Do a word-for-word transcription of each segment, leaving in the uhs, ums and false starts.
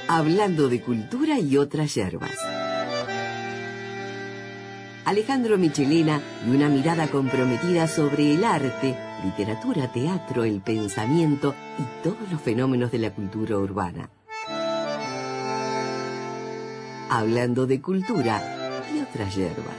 Hablando de cultura y otras yerbas. Alejandro Michelena y una mirada comprometida sobre el arte, literatura, teatro, el pensamiento y todos los fenómenos de la cultura urbana. Hablando de cultura y otras yerbas.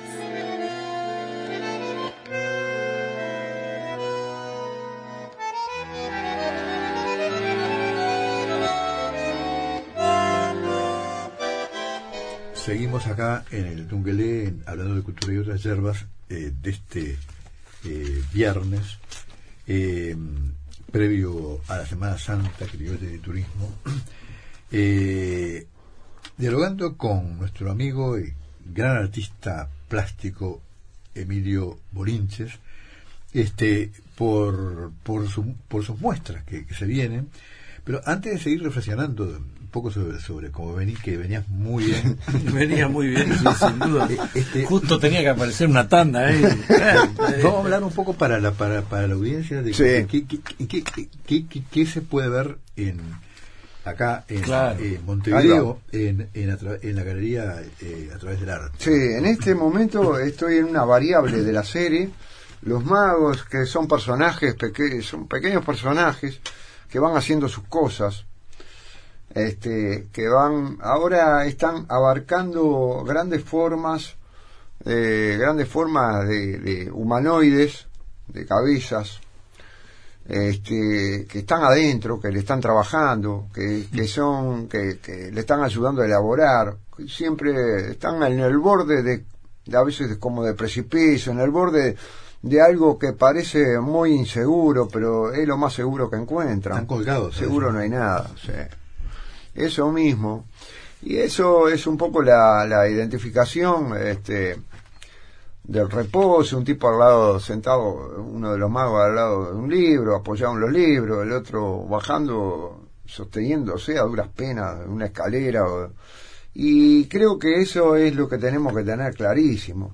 Seguimos acá en el Tungelé, hablando de cultura y otras yerbas, eh, de este eh, viernes, eh, previo a la Semana Santa, que yo de turismo, eh, dialogando con nuestro amigo y gran artista plástico Emilio Bolinches, este, por, por, su, por sus muestras que, que se vienen. Pero antes de seguir reflexionando un poco sobre, sobre cómo vení, que venías muy bien. Venía muy bien, sí, sin duda. Este, Justo tenía que aparecer una tanda, ¿eh? Vamos a hablar un poco para la para, para la audiencia de sí. qué, qué, qué, qué, qué, qué, qué se puede ver en acá en, claro. en Montevideo, en, en, a tra- en la galería eh, a través del arte. Sí, en este momento estoy en una variable de la serie. Los magos, que son personajes, peque- son pequeños personajes que van haciendo sus cosas, este, que van, ahora están abarcando grandes formas, eh, grandes formas de, de humanoides, de cabezas, este, que están adentro, que le están trabajando, que, que son, que, que le están ayudando a elaborar, siempre están en el borde de, de a veces de, como de precipicio, en el borde de algo que parece muy inseguro, pero es lo más seguro que encuentran. Están colgados. Seguro no hay nada, sí. Eso mismo. Y eso es un poco la, la identificación este, del reposo, un tipo al lado, sentado, uno de los magos al lado de un libro, apoyado en los libros, el otro bajando, sosteniéndose a duras penas en una escalera. O, y creo que eso es lo que tenemos que tener clarísimo.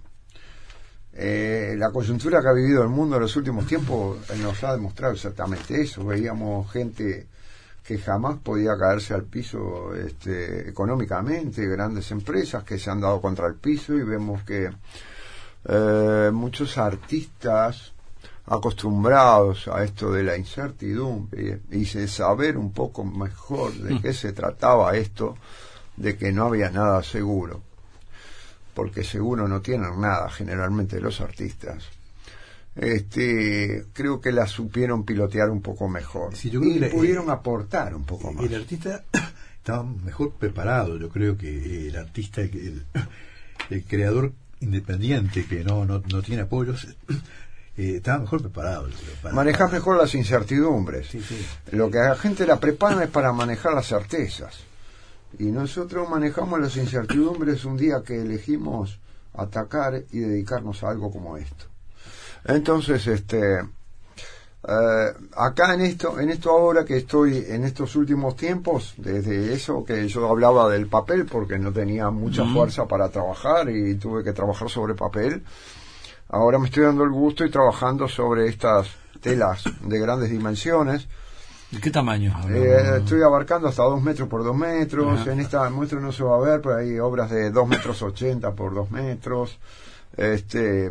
Eh, la coyuntura que ha vivido el mundo en los últimos tiempos nos ha demostrado exactamente eso. Veíamos gente que jamás podía caerse al piso este, económicamente, grandes empresas que se han dado contra el piso, y vemos que eh, muchos artistas acostumbrados a esto de la incertidumbre y de saber un poco mejor de qué se trataba esto, de que no había nada seguro, porque seguro no tienen nada generalmente los artistas, este creo que la supieron pilotear un poco mejor, sí, yo creo y que pudieron eh, aportar un poco más. El artista estaba mejor preparado, yo creo que el artista, el, el creador independiente que no, no, no tiene apoyos, eh, estaba mejor preparado. Para, Manejar para... mejor las incertidumbres. Sí, sí. Lo que a la gente la prepara es para manejar las certezas. Y nosotros manejamos las incertidumbres un día que elegimos atacar y dedicarnos a algo como esto. Entonces, este, eh, acá en esto, en esto ahora que estoy en estos últimos tiempos, desde eso que yo hablaba del papel, porque no tenía mucha mm. fuerza para trabajar y tuve que trabajar sobre papel, ahora me estoy dando el gusto y trabajando sobre estas telas de grandes dimensiones. ¿De qué tamaño? Eh, estoy abarcando hasta dos metros por dos metros. Ajá. En esta muestra no se va a ver, pero hay obras de dos metros ochenta por dos metros. Este,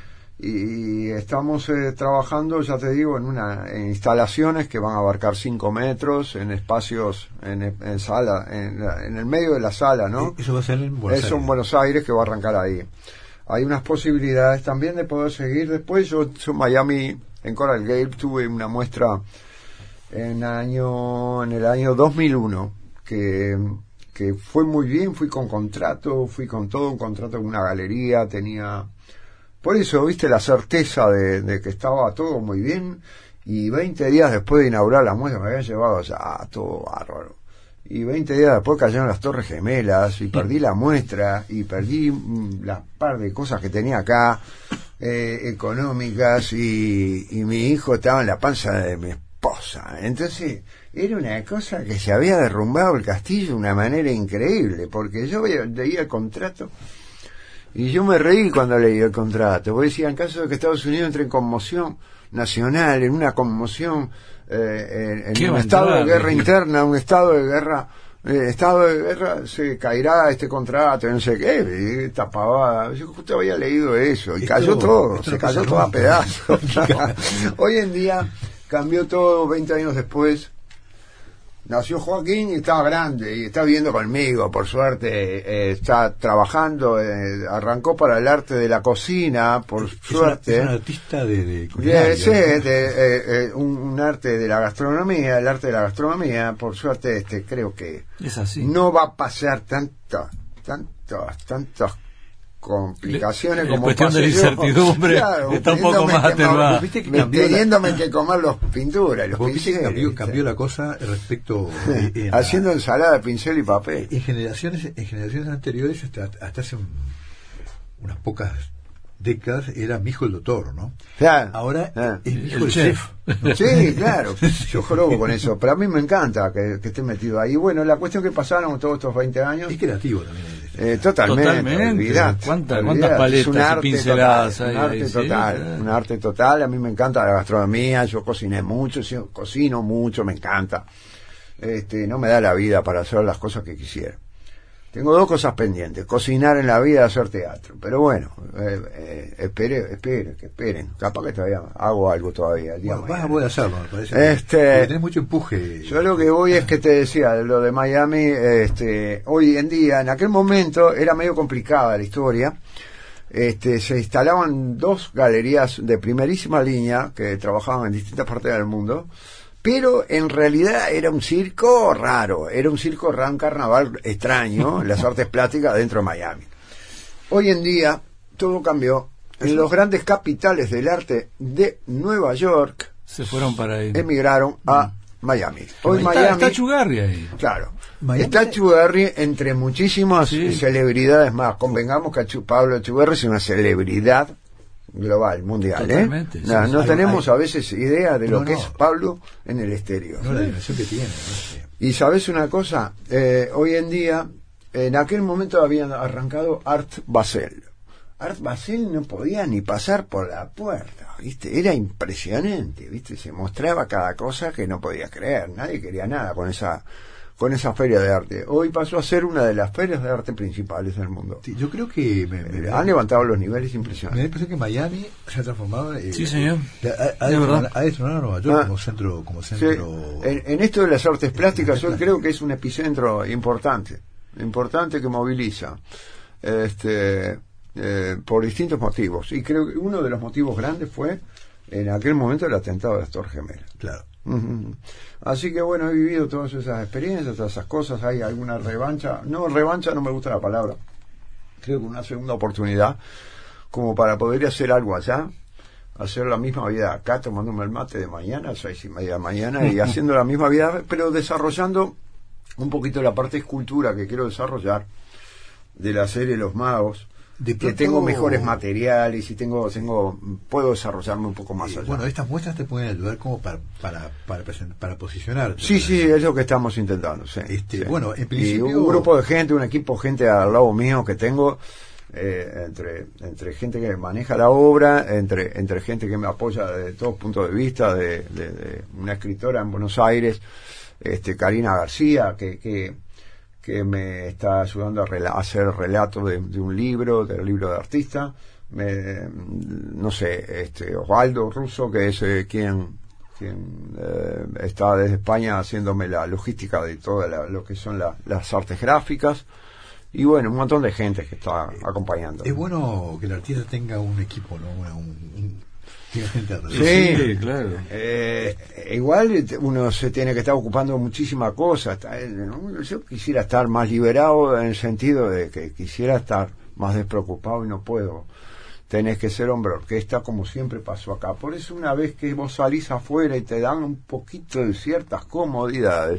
y estamos eh, trabajando, ya te digo, en una en instalaciones que van a abarcar cinco metros, en espacios, en, en sala, en, la, en el medio de la sala, ¿no? Eso va a ser en Buenos Eso Aires. en Buenos Aires, que va a arrancar ahí. Hay unas posibilidades también de poder seguir después. Yo, yo en Miami, en Coral Gable, tuve una muestra en año en el año dos mil uno que que fue muy bien. Fui con contrato, fui con todo un contrato con una galería, tenía por eso, viste, la certeza de, de que estaba todo muy bien, y veinte días después de inaugurar la muestra me habían llevado ya todo bárbaro, y veinte días después cayeron las Torres Gemelas y perdí la muestra y perdí mm, la par de cosas que tenía acá eh, económicas, y, y mi hijo estaba en la panza de mi esposa. Entonces era una cosa que se había derrumbado el castillo de una manera increíble, porque yo veía, leía el contrato y yo me reí cuando leí el contrato, porque decía, en caso de que Estados Unidos entre en conmoción nacional, en una conmoción, eh, en, en un estado de guerra interna, un estado de guerra Eh, estado de guerra, se caerá este contrato, no sé qué, esta pavada. Yo justo había leído eso, y esto, cayó todo, se no cayó todo a pedazos. Hoy en día cambió todo. Veinte años después nació Joaquín y estaba grande y está viviendo conmigo, por suerte. Eh, está trabajando, eh, arrancó para el arte de la cocina, por es suerte. Una, es un artista de, de Yeah, sí, de, eh, eh, un, un arte de la gastronomía, el arte de la gastronomía, por suerte, este, creo que Es así. no va a pasar tantas, tantas, tantas complicaciones En como cuestión pasé de yo. incertidumbre, Claro, está un poco teniéndome más que atenuada. mo- Viste que me- cambió la- Teniéndome que comer los pinturas, los Vos viste que pinceles. cambió, ¿viste? cambió la cosa respecto eh, en la- Haciendo ensalada de pincel y papel. en generaciones en generaciones anteriores, hasta, hasta hace un- unas pocas décadas, era mi hijo el doctor, ¿no? Claro. Ahora Ah. es mi hijo El el, chef. chef. Sí, claro, yo jorobo con eso, pero a mí me encanta que, que esté metido ahí. Bueno, la cuestión que pasaron todos estos veinte años, Es creativo también. eh, totalmente, Totalmente. olvidate, ¿Cuánta- olvidate. cuántas paletas Es un y arte pinceladas total, hay un arte ahí, sí, total, claro. un arte total. A mí me encanta la gastronomía, yo cociné mucho, sí, cocino mucho, me encanta. Este, no me da la vida para hacer las cosas que quisiera. Tengo dos cosas pendientes: cocinar en la vida y hacer teatro. Pero bueno, eh, eh, espere, espere, que esperen. Capaz que todavía hago algo todavía. El día Bueno, de vas a mañana. poder hacerlo, me parece. Este- Porque tenés mucho empuje. Yo lo que voy es que te decía, lo de Miami, este, hoy en día, en aquel momento era medio complicada la historia. Este, se instalaban dos galerías de primerísima línea que trabajaban en distintas partes del mundo, pero en realidad era un circo raro, era un circo raro, un carnaval extraño, las artes plásticas dentro de Miami. Hoy en día todo cambió. En los grandes capitales del arte de Nueva York Se fueron para ahí. emigraron a Miami. Hoy Está, Miami, está Chugarri ahí. claro, Miami- está Chugarri entre muchísimas Sí. celebridades más. Convengamos que Chu- Pablo Chugarri es una celebridad global, mundial, Totalmente, ¿eh? sí, No, sí. no Hay- tenemos hay- a veces idea de lo No, que no. es Pablo en el exterior. No, la dimensión que tiene. ¿no? Sí. Y sabes una cosa, eh, hoy en día, en aquel momento habían arrancado Art Basel. Art Basel no podía ni pasar por la puerta, ¿viste? Era impresionante, ¿viste? Se mostraba cada cosa que no podía creer, nadie quería nada con esa con esa feria de arte. Hoy pasó a ser una de las ferias de arte principales del mundo. Sí, yo creo que me, me- Eh, Han levantado los niveles me da la impresionantes. impresión que Miami se ha transformado. eh, Sí, señor. Ha, ha, De ha, verdad. ha destronar a Nueva York Ah. como centro. Como Sí, centro en, en esto de las artes plásticas, Artes hoy creo que es un epicentro importante, importante que moviliza, este, eh, por distintos motivos. Y creo que uno de los motivos grandes fue en aquel momento el atentado de las Torres Gemelas. Claro. Ujú. Así que bueno, he vivido todas esas experiencias, todas esas cosas. Hay alguna revancha, no, revancha no me gusta la palabra, creo que una segunda oportunidad como para poder hacer algo allá, hacer la misma vida acá, tomándome el mate de mañana, a seis y media de mañana, y haciendo la misma vida, pero desarrollando un poquito la parte escultura que quiero desarrollar de la serie Los Magos, De que pronto- tengo mejores materiales y tengo, tengo, puedo desarrollarme un poco más Eh, allá. bueno, estas muestras te pueden ayudar como para para para, present- para posicionarte. Sí, sí, es lo que estamos intentando. Sí, Este, sí. bueno, en Y principio- un grupo de gente, un equipo de gente al lado mío que tengo, eh, entre entre gente que maneja la obra, entre entre gente que me apoya desde todos puntos de vista, de, de- de una escritora en Buenos Aires, este Karina García, que que que me está ayudando a, rela- a hacer relato de, de un libro, del libro de artista. Me, no sé, este Osvaldo Russo, que es eh, quien quien eh, está desde España haciéndome la logística de todo la, lo que son la, las artes gráficas, y bueno, un montón de gente que está acompañando. Es bueno que el artista tenga un equipo, ¿no? Una- un, un- tenga gente alrededor. Sí. Sí, claro. Eh, igual uno se tiene que estar ocupando muchísimas cosas. ¿no? Yo quisiera estar más liberado en el sentido de que quisiera estar más despreocupado y no puedo. Tenés que ser hombre orquesta como siempre pasó acá. Por eso una vez que vos salís afuera y te dan un poquito de ciertas comodidades,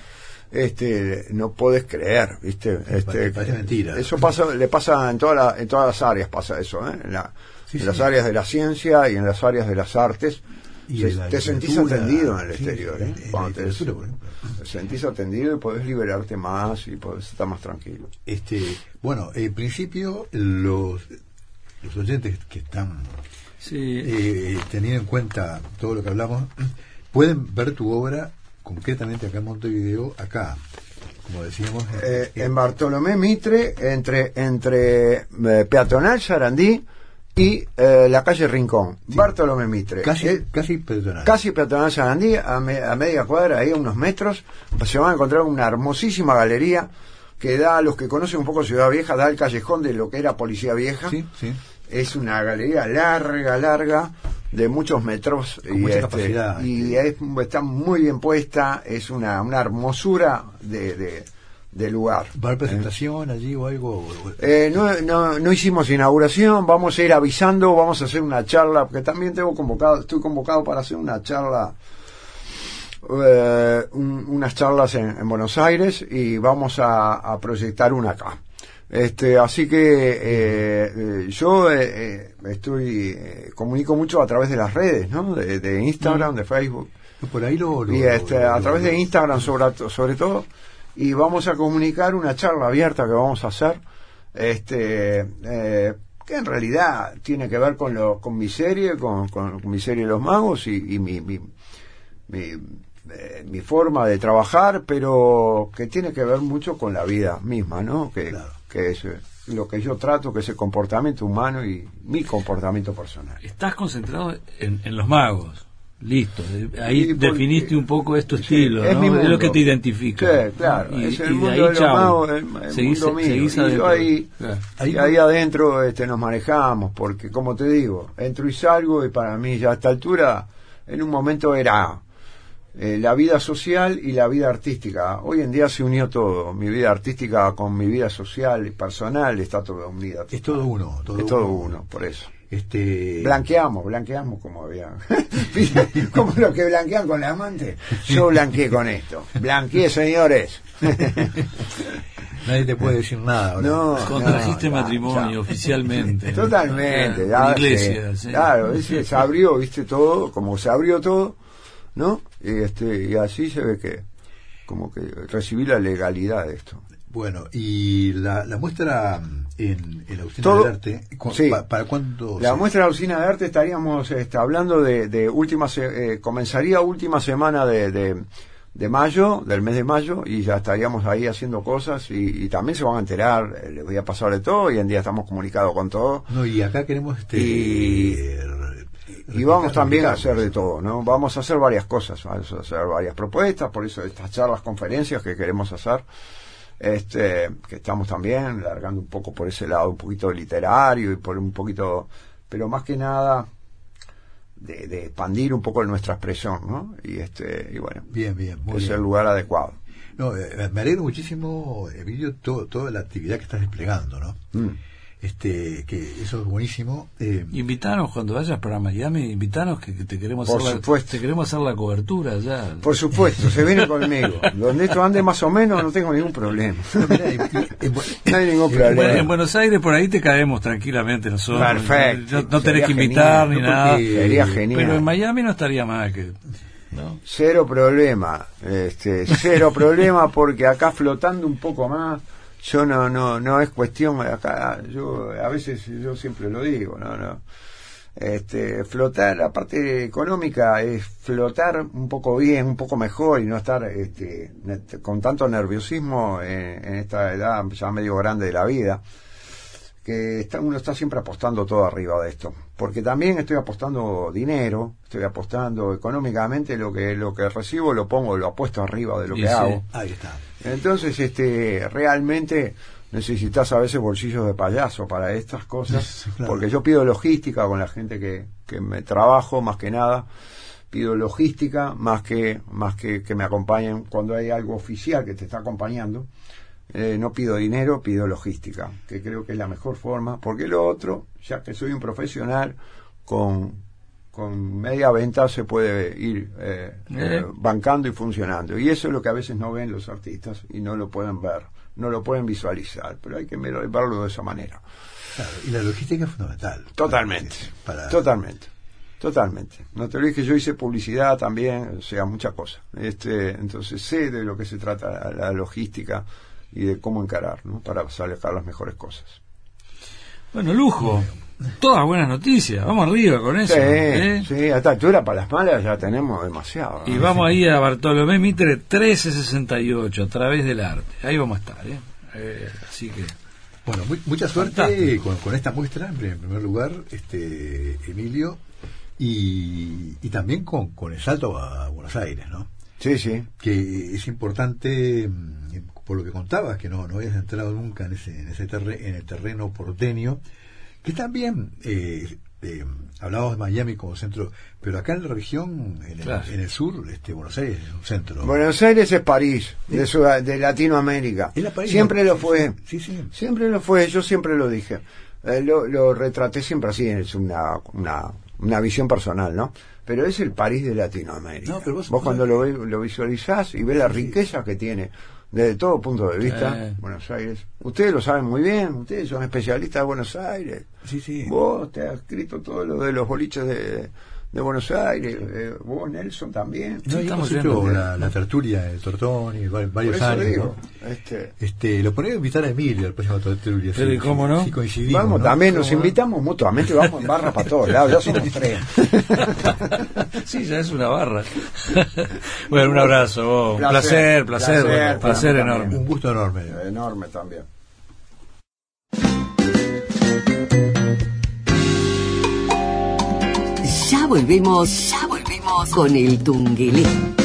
este no podés creer, ¿viste? Este, parece mentira. Eso pasa, le pasa en toda la, en todas las áreas pasa eso, ¿eh? En, la, Sí, en sí. las áreas de la ciencia y en las áreas de las artes. Y te, en la te sentís literatura, atendido en el sí, exterior, en- ¿eh? en la Cuando te, literatura, por ejemplo. te sentís atendido y podés liberarte más y podés estar más tranquilo. Este, bueno, en principio los los oyentes que están Sí. eh, teniendo en cuenta todo lo que hablamos pueden ver tu obra concretamente acá en Montevideo, acá como decíamos. Eh, en Bartolomé Mitre, entre entre eh, Peatonal Sarandí y eh, la calle Rincón. Sí. Bartolomé Mitre. Casi, eh, casi peatonal. Casi Peatonal Sarandí, a, me, a media cuadra, ahí a unos metros, se van a encontrar una hermosísima galería que da, a los que conocen un poco Ciudad Vieja, da el callejón de lo que era Policía Vieja. Sí, sí. Es una galería larga, larga, de muchos metros. Con y mucha este, capacidad. Y es, está muy bien puesta, es una, una hermosura de, de, de lugar. ¿Va a haber presentación eh. allí o algo? Eh, no, no, no hicimos inauguración, vamos a ir avisando, vamos a hacer una charla, porque también tengo convocado, estoy convocado para hacer una charla, eh, un, unas charlas en, en Buenos Aires, y vamos a, a proyectar una acá. Este, así que eh, eh, yo eh, eh, estoy eh, comunico mucho a través de las redes, ¿no? De, de Instagram, de Facebook. Por ahí lo, lo y este, lo, a lo, través lo, de Instagram sobre sobre todo, y vamos a comunicar una charla abierta que vamos a hacer, este, eh, que en realidad tiene que ver con lo, con mi serie, con, con, con mi serie Los Magos y, y mi, mi, mi Eh, mi forma de trabajar, pero que tiene que ver mucho con la vida misma, ¿no? Que, claro. que es eh, lo que yo trato, que es el comportamiento humano y mi comportamiento personal. Estás concentrado en, en los magos, listo. Ahí y por, definiste un poco esto sí, estilo, es, ¿no? Es lo que te identifica. Sí, claro. Y, es el y mundo de ahí, de los chao. magos, el, el seguís, mundo mío. seguís Y yo ahí, claro. ahí, ahí adentro este, nos manejamos, porque como te digo, entro y salgo, y para mí ya a esta altura, en un momento era Eh, la vida social y la vida artística. Hoy en día se unió todo, mi vida artística con mi vida social y personal está todo unido. Es todo uno, todo es uno. todo uno, por eso. Este... Blanqueamos, blanqueamos como había. Como lo que blanquean con la amante. Yo blanqueé con esto. Blanqueé, señores. Nadie te puede decir nada. ¿Verdad? No, contrajiste no, matrimonio no. Oficialmente. Totalmente. Ya, ya, iglesia, sí. Sí. Claro, ese, se abrió, viste, todo, como se abrió todo, ¿no? Y, este, y así se ve que como que recibí la legalidad de esto. Bueno, y la, la muestra en, en la Usina todo, de Arte, sí. ¿para, para cuándo? La se... muestra de la Usina de Arte estaríamos este, hablando de, de última, se, eh, comenzaría última semana de, de, de mayo, del mes de mayo, y ya estaríamos ahí haciendo cosas, y, y también se van a enterar, eh, les voy a pasar de todo, hoy en día estamos comunicados con todo. No, y acá queremos este... Y... Eh, Y vamos también a hacer de todo, ¿no? Vamos a hacer varias cosas, vamos a hacer varias propuestas, por eso estas charlas, conferencias que queremos hacer, este, que estamos también largando un poco por ese lado, un poquito literario y por un poquito, pero más que nada de, de expandir un poco nuestra expresión, ¿no? Y este, y bueno, bien, bien, muy es bien. el lugar adecuado. No, eh, me alegro muchísimo, Emilio, todo, toda la actividad que estás desplegando, ¿no? Mm. Este, que eso es buenísimo. Eh, invitanos cuando vayas para Miami, invitanos que, que te queremos por hacer supuesto. La, te queremos hacer la cobertura ya. Por supuesto, se viene conmigo. Donde esto ande más o menos no tengo ningún problema. No hay ningún problema. En, en Buenos Aires por ahí te caemos tranquilamente nosotros. Perfecto. No, no tenés que invitar genial, ni no nada. Sería genial. Pero en Miami no estaría mal que... ¿no? Cero problema, este, cero problema, porque acá flotando un poco más, yo no, no, no es cuestión, acá, yo, a veces yo siempre lo digo, no, no, este, flotar, la parte económica es flotar un poco bien, un poco mejor y no estar, este, con tanto nerviosismo en, en esta edad ya medio grande de la vida, que está, uno está siempre apostando todo arriba de esto, porque también estoy apostando dinero, estoy apostando económicamente, lo que lo que recibo lo pongo, lo apuesto arriba de lo y que sí, hago. Ahí está. Entonces, este, realmente necesitas a veces bolsillos de payaso para estas cosas, sí, claro. Porque yo pido logística con la gente que, que me trabajo, más que nada, pido logística más que más que que me acompañen cuando hay algo oficial que te está acompañando. Eh, no pido dinero, pido logística, que creo que es la mejor forma, porque lo otro, ya que soy un profesional, con, con media venta se puede ir eh, ¿Eh? Eh, bancando y funcionando. Y eso es lo que a veces no ven los artistas y no lo pueden ver, no lo pueden visualizar, pero hay que verlo de esa manera. Claro, y la logística es fundamental. Totalmente, para... totalmente. Totalmente. No te olvides que yo hice publicidad también, o sea, muchas cosas. Este, entonces sé de lo que se trata la, la logística y de cómo encarar, ¿no? Para sacar las mejores cosas. Bueno, lujo. todas buenas noticias. Vamos arriba con eso. Sí, ¿eh? sí, a esta altura para las malas ya tenemos demasiado. Y ¿no? vamos ahí a Bartolomé Mitre trece sesenta y ocho, a través del arte. Ahí vamos a estar, ¿eh? Eh, así que... Bueno, muy, mucha suerte Fantástico. con, con esta muestra, en primer lugar, este Emilio, y, y también con, con el salto a Buenos Aires, ¿no? Sí, sí. Que es importante, por lo que contabas, que no, no habías entrado nunca en ese, en ese terre, en el terreno porteño, que también eh, eh, hablábamos de Miami como centro, pero acá en la región, en el, Claro. en el sur, este Buenos Aires es un centro. Buenos Aires es París, de, Sud- de Latinoamérica. Es la París, Siempre ¿no? lo fue. Sí, sí. Siempre lo fue, yo siempre lo dije. Eh, lo, lo retraté siempre así, es una, una, una visión personal, ¿no? Pero es el París de Latinoamérica. No, pero vos- vos cuando lo, ve- lo visualizás y ves la riqueza que tiene, desde todo punto de vista, Eh. Buenos Aires. Ustedes lo saben muy bien, ustedes son especialistas de Buenos Aires. Sí, sí. Vos te has escrito todo lo de los boliches de, de Buenos Aires, eh, vos Nelson también. No, y estamos hemos hecho viendo. la, la tertulia del Tortoni va- Por varios eso años, digo, ¿no? este, Este, lo ponemos a invitar a Emilio al próximo tertulia. Pero, sí, ¿y cómo sí, no? sí coincidimos, vamos, ¿no? también nos ¿Cómo no? invitamos mutuamente, vamos en barra para todos lados, ya somos tres. Sí, ya es una barra. Bueno, un abrazo, vos. Un Placer, placer, placer, placer, placer, placer para mí enorme. Un gusto enorme. Enorme también. Ya volvemos, ya volvemos con el Tungelé.